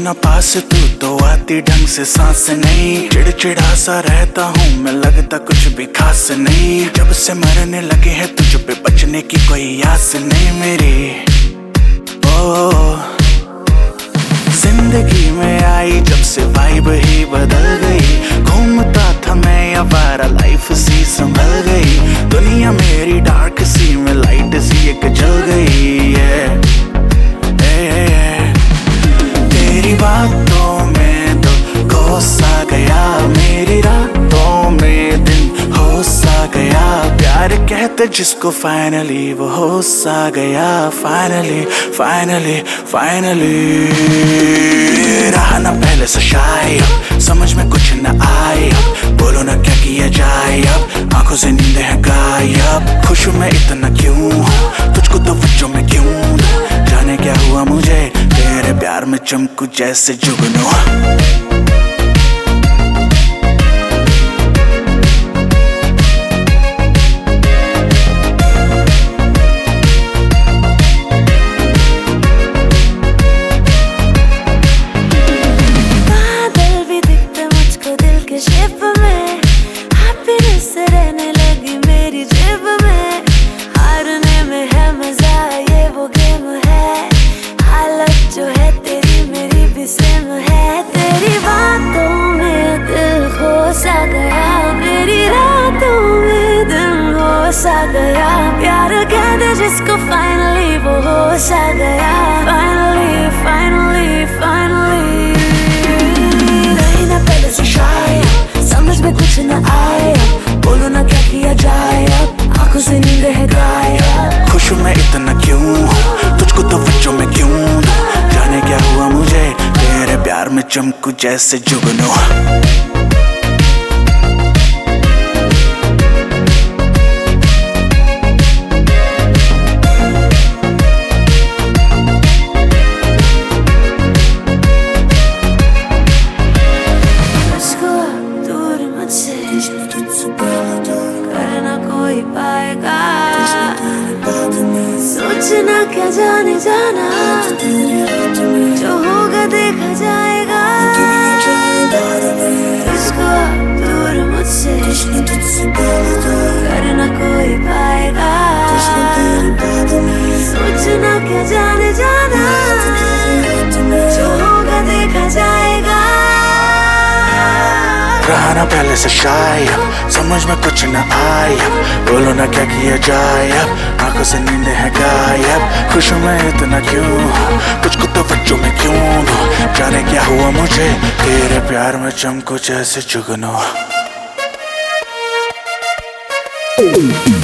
ना पास तू तो आती ढंग से सांस नहीं। चिड़चिड़ा सा रहता हूँ मैं, लगता कुछ भी खास नहीं। जब से मरने लगे हैं तुझ पे, बचने की कोई आस नहीं मेरी। ओ जिंदगी में आई जब से वाइब ही बदल गई। घूमता था मैं आवारा, लाइफ सी संभल गई। दुनिया मेरी डार्क सी में लाइट सी एक जल गई है। तेरी बातों में तो खो सा गया, मेरी रातों में दिन हो सा गया। प्यार कहते जिसको फाइनली वो हो सा गया। फाइनली फाइनली फाइनली रहा ना पहले से शायद, समझ में कुछ न आए अब। बोलो ना क्या किया जाए अब, आंखों से नींद है गायब। खुश मैं इतना क्यों, तुझको तो वजह में क्यों। जाने क्या हुआ मुझे, तेरे प्यार में चमकू जैसे जुगनू। शेप में हैप्पीनेस रहने लगी मेरी जेब में। हारने में है मजा, ये वो गेम है। हालत जो है तेरी मेरी भी सेम है। तेरी बातों में दिल खो सा गया, मेरी रातों में दिन हो सा गया। प्यार कह दे जिसको फाइनली वो हो सा गया। फाइनली फाइनली फाइनली नहीं ना पहले से शायद, समझ में कुछ न आए। बोलो ना क्या किया जाए अब, आंखों से नींद है गायब। खुश मैं इतना क्यों, तुझको तो वजह में क्यों। जाने क्या हुआ मुझे, तेरे प्यार में चमकू जैसे जुगनू। करना कोई पाएगा, सोचना क्या जाने जाना। जो होगा देखा जाएगा, तुझको दूर मुझसे करना कोई पाएगा। सोचना क्या जाने जाना, जो होगा देखा जाएगा। रहा ना पहले से शायद, समझ में कुछ न आया। बोलो ना क्या किया जाए अब, आंखों से नींद है गायब। खुश मैं इतना क्यों, तुझको तो वजह में क्यों। जाने क्या हुआ मुझे, तेरे प्यार में चमकू जैसे जुगनू।